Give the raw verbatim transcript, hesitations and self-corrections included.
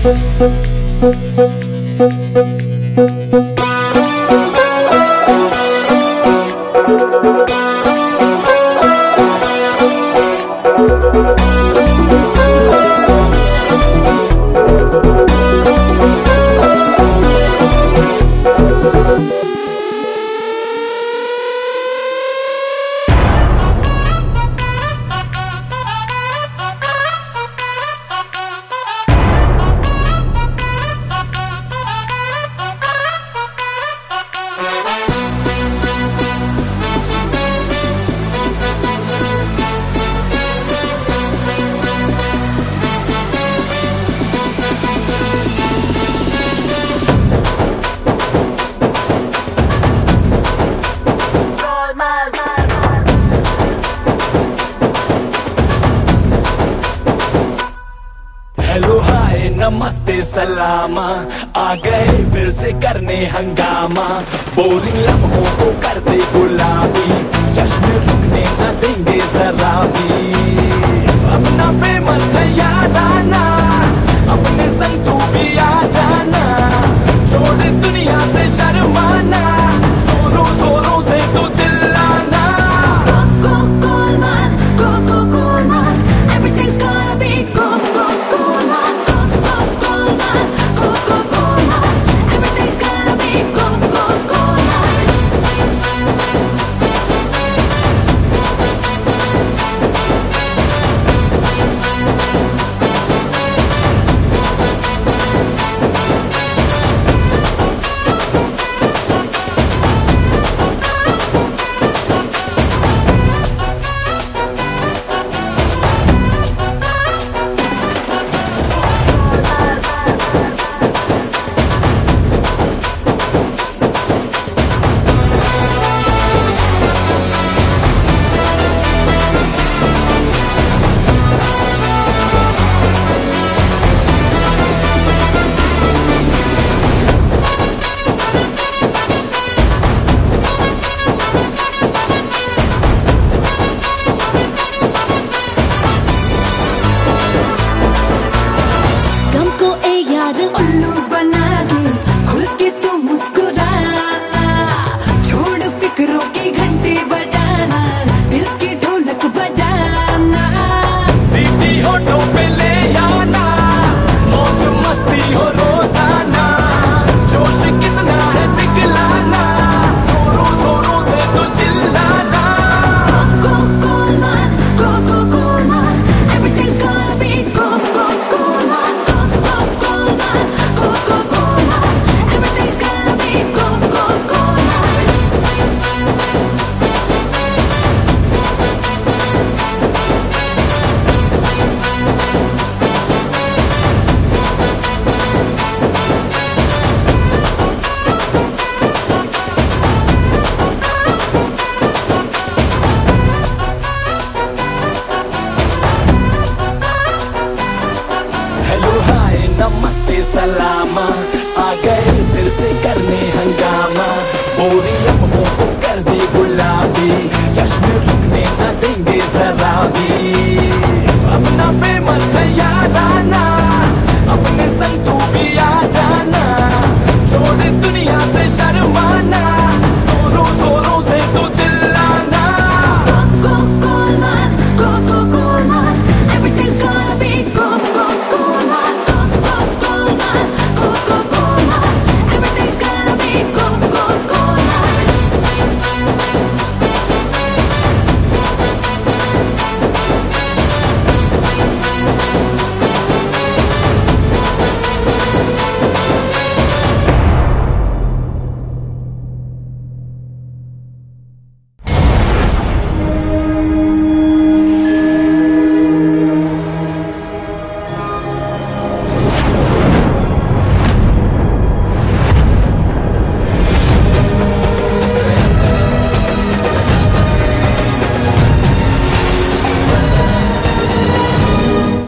Hello hi नमस्ते सलामा, आ गए फिर से करने हंगामा। बोरिंग लम्हों को कर दे गुलाबी, जश्न रुकने न देंगे जरा भी। अपना फेमस है याराना, अपने संग तू भी आ जाना। छोड़ दुनिया से शर्माना, जोरों जोरों से तू चिल्लाना। Go, go, Goldman, go, go, Goldman, everything's gonna be go, go, Goldman, go, go, Goldman, go, go, Goldman, everything's gonna be go, go, Goldman. उल्लू बना दूं, खुल के तू मुस्कुराना। छोड़ फिक्रों की घंटी बजाना, दिल की ढोलक बजाना। सीधी होठों पे ले आना, मौज मस्ती हो रोजाना। जोश कितना है दिखलाना, जोरों जोरों से तो चिल्लाना। Go, Goldman, go, go, Goldman, everything's gonna be go, go, Goldman, go, go, Goldman, go, go, Goldman, everything's gonna be go, go, Goldman. Hello hi नमस्ते सलामा, आ गए फिर से करने हंगामा। बोरिंग लम्हों को कर दे गुलाबी, जश्न रुकने न देंगे जरा भी। अपना फेमस है याराना,